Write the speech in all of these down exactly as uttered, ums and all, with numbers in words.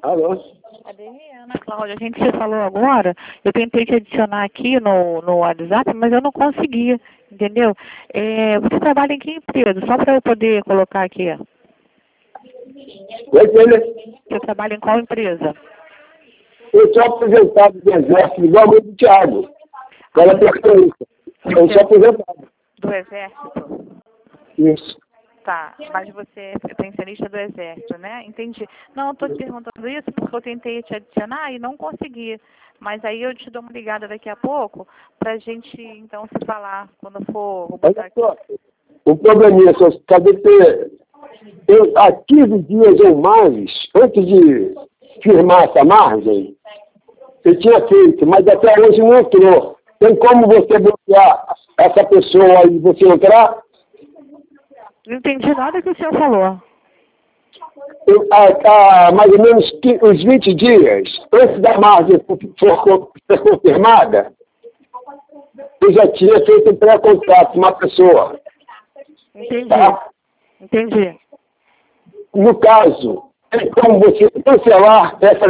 Alô? Adriana, Cláudia, a gente se falou agora, eu tentei te adicionar aqui no, no WhatsApp, mas eu não conseguia, entendeu? É, você trabalha em que empresa? Só para eu poder colocar aqui. Oi, filha. Você trabalha em qual empresa? Eu sou aposentado do Exército, igual o do Thiago. Ela perguntou isso. Eu sou aposentado. Do Exército? Isso. Tá, mas você é pensionista do Exército, né? Entendi. Não, eu estou te perguntando isso porque eu tentei te adicionar e não consegui. Mas aí eu te dou uma ligada daqui a pouco pra gente, então, se falar quando for... Vou botar Olha só, o probleminha, só sabe ter... Eu, há quinze dias ou mais, antes de firmar essa margem, eu tinha feito, mas até hoje não entrou. Tem como você bloquear essa pessoa e você entrar? Não entendi nada que o senhor falou. Eu, há, há mais ou menos uns vinte dias, antes da margem for, for, for confirmada, eu já tinha feito um pré-contrato com uma pessoa. Entendi. Tá? Entendi. No caso, tem como você cancelar essa...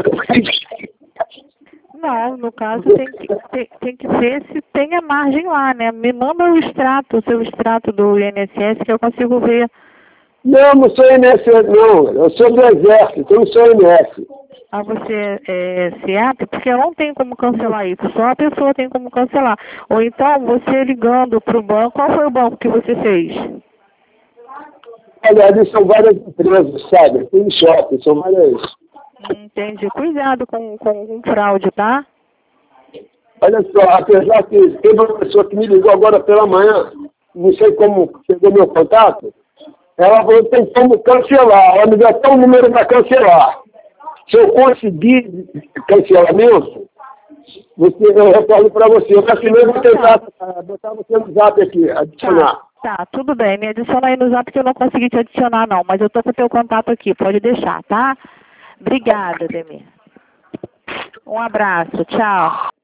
Não, no caso tem que, tem, tem que ver se tem a margem lá, né? Me manda o extrato, o seu extrato do I N S S que eu consigo ver. Não, não sou I N S S, não. Eu sou do Exército, eu não sou I N S. Ah, você é C E A P? Porque eu não tenho como cancelar isso, só a pessoa tem como cancelar. Ou então, você ligando para o banco, qual foi o banco que você fez? Aliás, são várias empresas, sabe? Tem shopping, são várias... Entendi. Cuidado com, com, com fraude, tá? Olha só, apesar que teve uma pessoa que me ligou agora pela manhã, não sei como chegou meu contato, ela falou que tem como cancelar, ela me deu até o número para cancelar. Se eu conseguir cancelamento, você, eu retorno para você. Mas primeiro eu vou tentar botar você no zap aqui, adicionar. Tá, tá, tudo bem. Me adiciona aí no zap que eu não consegui te adicionar, não. Mas eu tô com o teu contato aqui, pode deixar, tá? Obrigada, Demir. Um abraço, tchau.